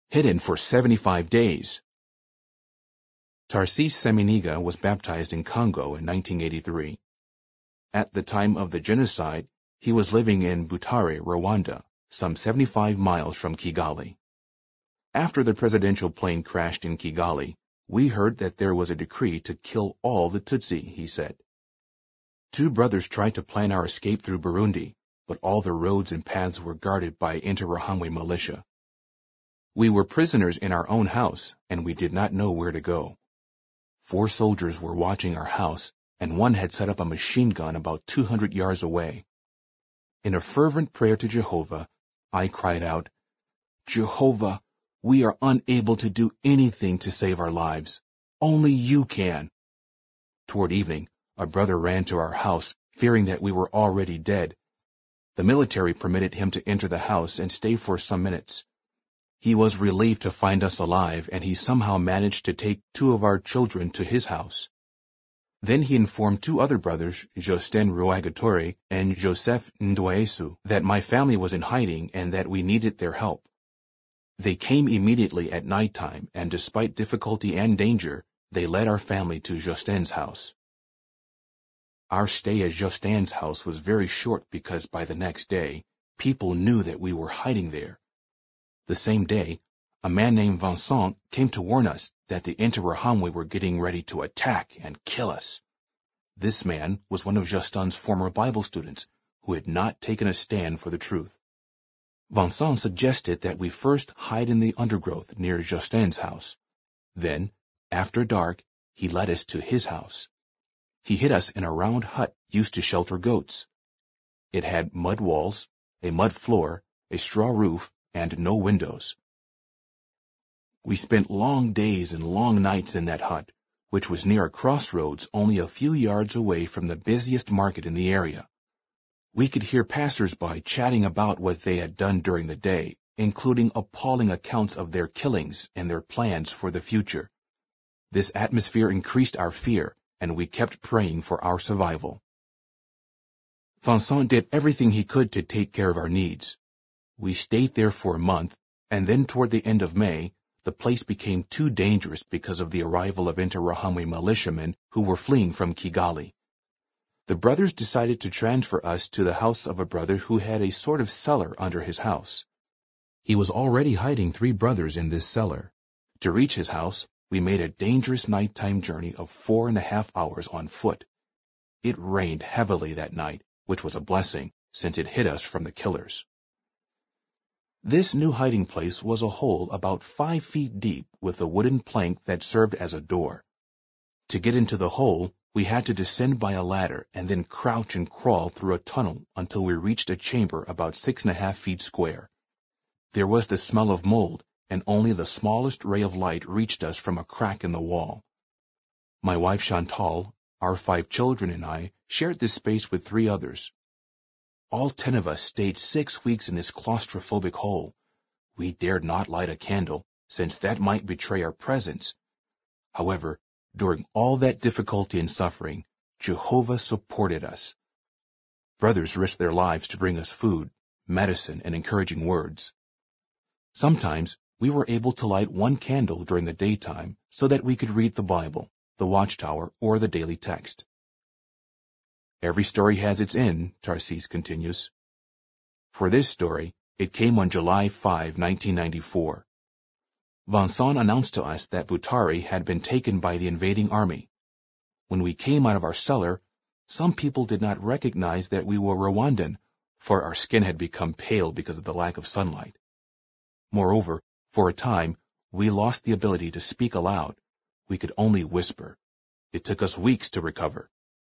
hidden for 75 days. Tarsis Seminiga was baptized in Congo in 1983. At the time of the genocide, he was living in Butare, Rwanda, some 75 miles from Kigali. After the presidential plane crashed in Kigali, we heard that there was a decree to kill all the Tutsi, he said. 2 brothers tried to plan our escape through Burundi, but all the roads and paths were guarded by Interahamwe militia. We were prisoners in our own house, and we did not know where to go. 4 soldiers were watching our house, and one had set up a machine gun about 200 yards away. In a fervent prayer to Jehovah, I cried out, "Jehovah, we are unable to do anything to save our lives. Only you can." Toward evening, a brother ran to our house, fearing that we were already dead. The military permitted him to enter the house and stay for some minutes. He was relieved to find us alive, and he somehow managed to take 2 of our children to his house. Then he informed 2 other brothers, Josten Ruagatore and Joseph Ndwaesu, that my family was in hiding and that we needed their help. They came immediately at nighttime, and despite difficulty and danger, they led our family to Josten's house. Our stay at Josten's house was very short because by the next day, people knew that we were hiding there. The same day, a man named Vincent came to warn us that the Interahamwe were getting ready to attack and kill us. This man was one of Josten's former Bible students who had not taken a stand for the truth. Vincent suggested that we first hide in the undergrowth near Josten's house. Then, after dark, he led us to his house. He hid us in a round hut used to shelter goats. It had mud walls, a mud floor, a straw roof, and no windows. We spent long days and long nights in that hut, which was near a crossroads only a few yards away from the busiest market in the area. We could hear passers-by chatting about what they had done during the day, including appalling accounts of their killings and their plans for the future. This atmosphere increased our fear, and we kept praying for our survival. Vincent did everything he could to take care of our needs. We stayed there for a month, and then toward the end of May, the place became too dangerous because of the arrival of Interahamwe militiamen who were fleeing from Kigali. The brothers decided to transfer us to the house of a brother who had a sort of cellar under his house. He was already hiding 3 brothers in this cellar. To reach his house, we made a dangerous nighttime journey of 4.5 hours on foot. It rained heavily that night, which was a blessing, since it hid us from the killers. This new hiding place was a hole about 5 feet deep with a wooden plank that served as a door. To get into the hole, we had to descend by a ladder and then crouch and crawl through a tunnel until we reached a chamber about 6.5 feet square. There was the smell of mold, and only the smallest ray of light reached us from a crack in the wall. My wife Chantal, our 5 children, and I shared this space with 3 others. All 10 of us stayed 6 weeks in this claustrophobic hole. We dared not light a candle, since that might betray our presence. However, during all that difficulty and suffering, Jehovah supported us. Brothers risked their lives to bring us food, medicine, and encouraging words. Sometimes we were able to light 1 candle during the daytime so that we could read the Bible, the Watchtower, or the daily text. Every story has its end, Tarsis continues. For this story, it came on July 5, 1994. Vincent announced to us that Butare had been taken by the invading army. When we came out of our cellar, some people did not recognize that we were Rwandan, for our skin had become pale because of the lack of sunlight. Moreover, for a time, we lost the ability to speak aloud. We could only whisper. It took us weeks to recover.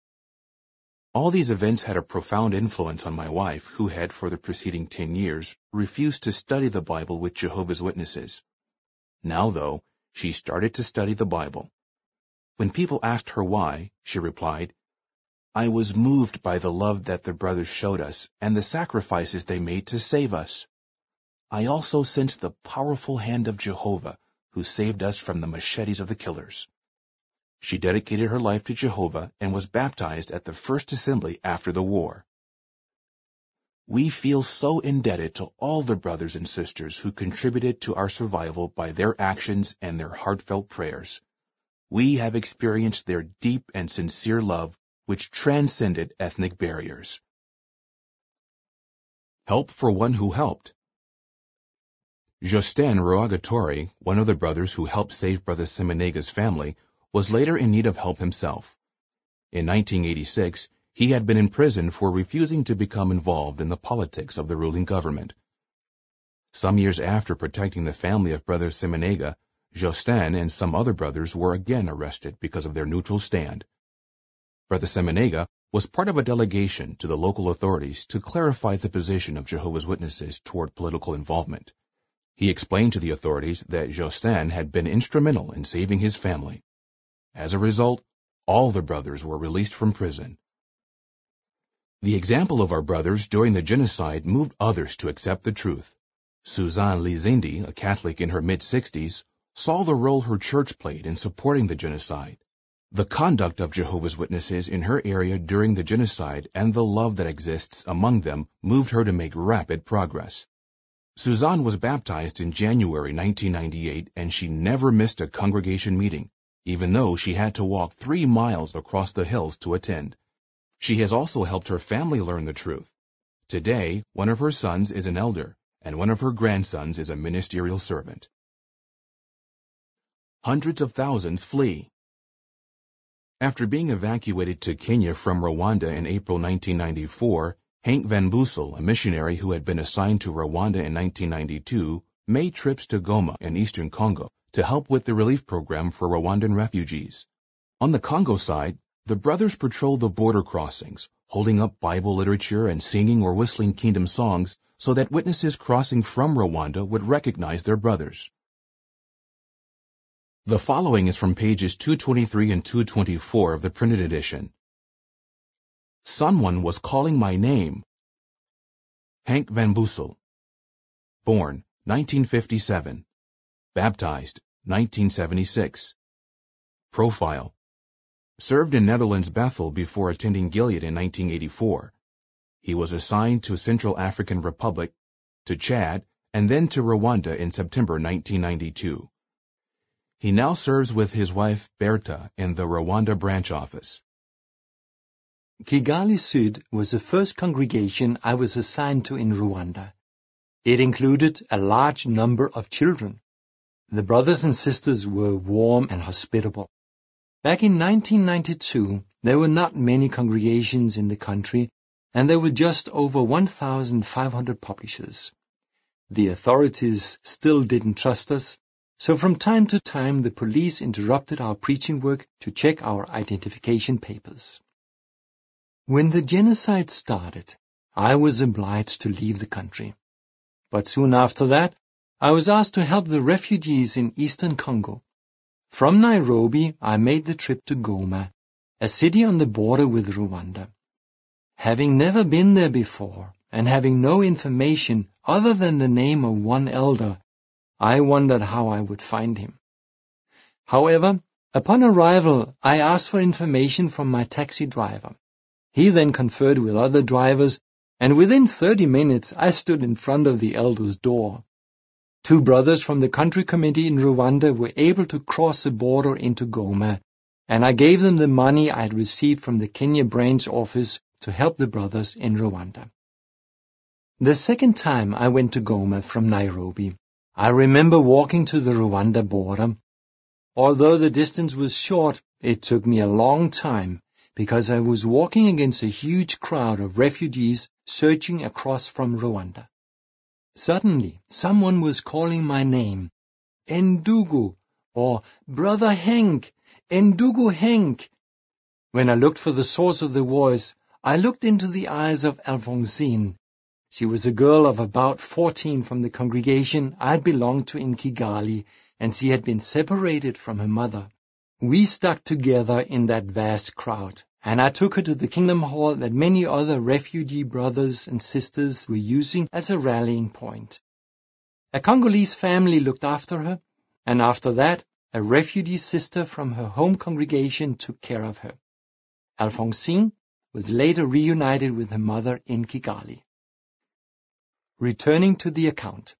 All these events had a profound influence on my wife, who had, for the preceding 10 years, refused to study the Bible with Jehovah's Witnesses. Now, though, she started to study the Bible. When people asked her why, she replied, "I was moved by the love that the brothers showed us and the sacrifices they made to save us. I also sensed the powerful hand of Jehovah, who saved us from the machetes of the killers." She dedicated her life to Jehovah and was baptized at the first assembly after the war. We feel so indebted to all the brothers and sisters who contributed to our survival by their actions and their heartfelt prayers. We have experienced their deep and sincere love, which transcended ethnic barriers. Help for one who helped. Justin Roagatori, one of the brothers who helped save Brother Simenega's family, was later in need of help himself. In 1986, he had been in prison for refusing to become involved in the politics of the ruling government. Some years after protecting the family of Brother Simenega, Justin and some other brothers were again arrested because of their neutral stand. Brother Simenega was part of a delegation to the local authorities to clarify the position of Jehovah's Witnesses toward political involvement. He explained to the authorities that Justin had been instrumental in saving his family. As a result, all the brothers were released from prison. The example of our brothers during the genocide moved others to accept the truth. Suzanne Lizindi, a Catholic in her mid-60s, saw the role her church played in supporting the genocide. The conduct of Jehovah's Witnesses in her area during the genocide and the love that exists among them moved her to make rapid progress. Suzanne was baptized in January 1998, and she never missed a congregation meeting, even though she had to walk 3 miles across the hills to attend. She has also helped her family learn the truth. Today, one of her sons is an elder, and one of her grandsons is a ministerial servant. Hundreds of thousands flee. After being evacuated to Kenya from Rwanda in April 1994, Henk van Bussel, a missionary who had been assigned to Rwanda in 1992, made trips to Goma in eastern Congo to help with the relief program for Rwandan refugees. On the Congo side, the brothers patrolled the border crossings, holding up Bible literature and singing or whistling kingdom songs so that witnesses crossing from Rwanda would recognize their brothers. The following is from pages 223 and 224 of the printed edition. Someone was calling my name. Henk van Bussel. Born 1957. Baptized 1976. Profile. Served in Netherlands Bethel before attending Gilead in 1984. He was assigned to Central African Republic, to Chad, and then to Rwanda in September 1992. He now serves with his wife Berta in the Rwanda branch office. Kigali Sud was the first congregation I was assigned to in Rwanda. It included a large number of children. The brothers and sisters were warm and hospitable. Back in 1992, there were not many congregations in the country, and there were just over 1,500 publishers. The authorities still didn't trust us, so from time to time the police interrupted our preaching work to check our identification papers. When the genocide started, I was obliged to leave the country. But soon after that, I was asked to help the refugees in eastern Congo. From Nairobi, I made the trip to Goma, a city on the border with Rwanda. Having never been there before, and having no information other than the name of one elder, I wondered how I would find him. However, upon arrival, I asked for information from my taxi driver. He then conferred with other drivers, and within 30 minutes I stood in front of the elder's door. 2 brothers from the country committee in Rwanda were able to cross the border into Goma, and I gave them the money I had received from the Kenya branch office to help the brothers in Rwanda. The second time I went to Goma from Nairobi, I remember walking to the Rwanda border. Although the distance was short, it took me a long time, because I was walking against a huge crowd of refugees searching across from Rwanda. Suddenly, someone was calling my name, Ndugu, or Brother Henk, Ndugu Henk. When I looked for the source of the voice, I looked into the eyes of Alphonsine. She was a girl of about 14 from the congregation I belonged to in Kigali, and she had been separated from her mother. We stuck together in that vast crowd, and I took her to the Kingdom Hall that many other refugee brothers and sisters were using as a rallying point. A Congolese family looked after her, and after that, a refugee sister from her home congregation took care of her. Alphonsine was later reunited with her mother in Kigali. Returning to the account.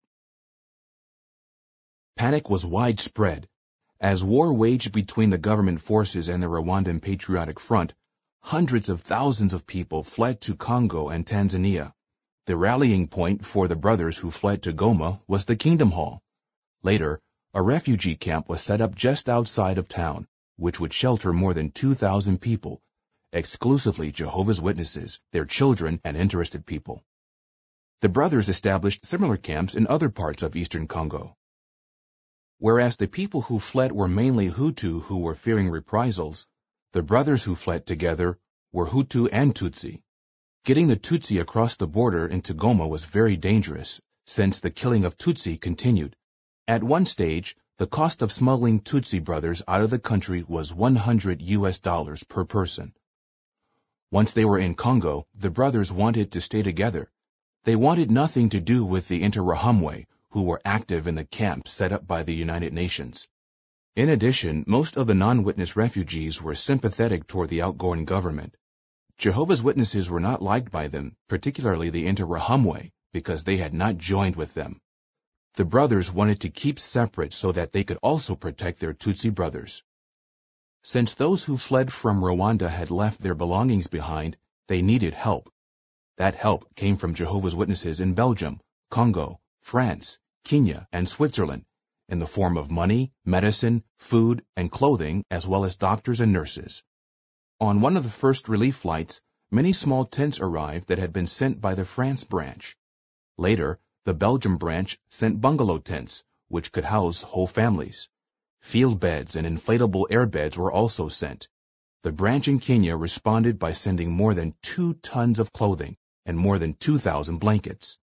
Panic was widespread. As war waged between the government forces and the Rwandan Patriotic Front, hundreds of thousands of people fled to Congo and Tanzania. The rallying point for the brothers who fled to Goma was the Kingdom Hall. Later, a refugee camp was set up just outside of town, which would shelter more than 2,000 people, exclusively Jehovah's Witnesses, their children, and interested people. The brothers established similar camps in other parts of eastern Congo. Whereas the people who fled were mainly Hutu who were fearing reprisals, the brothers who fled together were Hutu and Tutsi. Getting the Tutsi across the border into Goma was very dangerous, since the killing of Tutsi continued. At one stage, the cost of smuggling Tutsi brothers out of the country was $100 per person. Once they were in Congo, the brothers wanted to stay together. They wanted nothing to do with the Interahamwe, who were active in the camps set up by the United Nations. In addition, most of the non-witness refugees were sympathetic toward the outgoing government. Jehovah's Witnesses were not liked by them, particularly the Interahamwe, because they had not joined with them. The brothers wanted to keep separate so that they could also protect their Tutsi brothers. Since those who fled from Rwanda had left their belongings behind, they needed help. That help came from Jehovah's Witnesses in Belgium, Congo, France, Kenya, and Switzerland, in the form of money, medicine, food, and clothing, as well as doctors and nurses. On one of the first relief flights, many small tents arrived that had been sent by the France branch. Later, the Belgium branch sent bungalow tents, which could house whole families. Field beds and inflatable air beds were also sent. The branch in Kenya responded by sending more than 2 tons of clothing and more than 2,000 blankets.